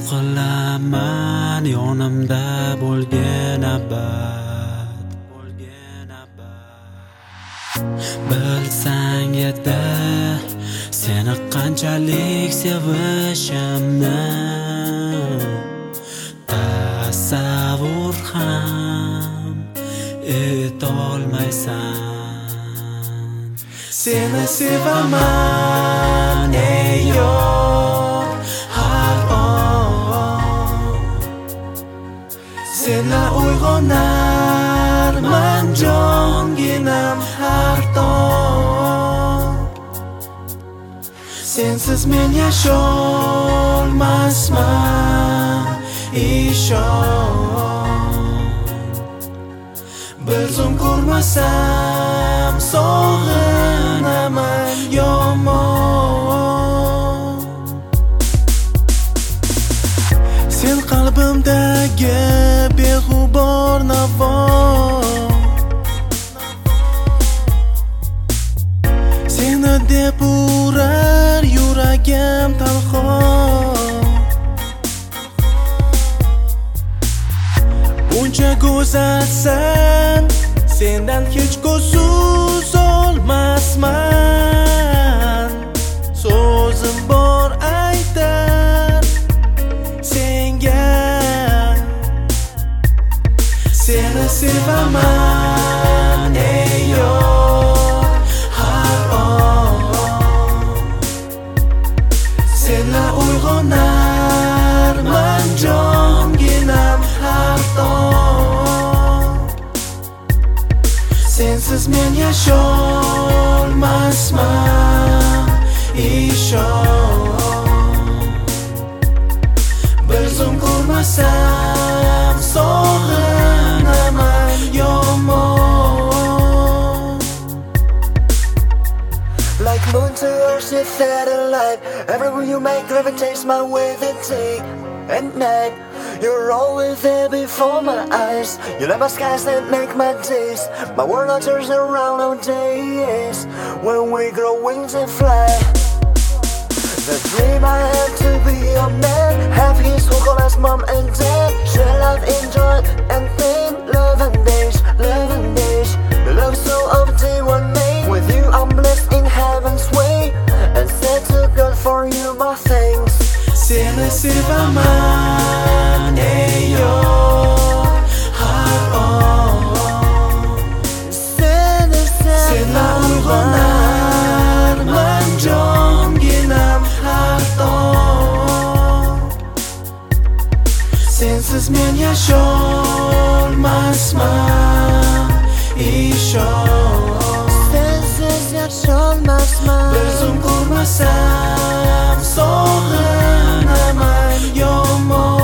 qilaman yonimda bo'lgin abad. Bilsang edi seni qanchalik sevishimni, tasavvur ham etolmaysan. Seni sevaman ey yor har on, senla uyg'onarman jonginam har tong. Sensiz men yasholmasman ishon, bir zum ko'rmasam sog'inaman yomon. Sen qalbimdagi beg'ubor navo, seni deb urar yuragim tanho. Uncha go'zalsan, sendan hech ko'z olmasman. So'zim bor aytar senga, seni sevaman ey yor har on, senla uyg'onarman jonginam har tong. Sensiz men yasholmasman ishon, bir zum ko'rmasam sog'inaman yomon. Like moon to earth, you satellite. Everywhere you make gravitates my way the day and night. You're always there before my eyes. You light my skies that make my days. My world all turns around on days when we grow wings and fly. The dream I had to be a man, have his who call us mom and dad. Share love, enjoy and pain, love and days, love and days. The love so of day one made. With you I'm blessed in heaven's way, and said to God for you my thanks. Seni sevaman ey yor har on, senla uyg'onarman jonginam har tong. Sensiz men yasholmasman ishon, Sensiz yasholmasman, bir zum ko'rmasam sog'inaman yomon.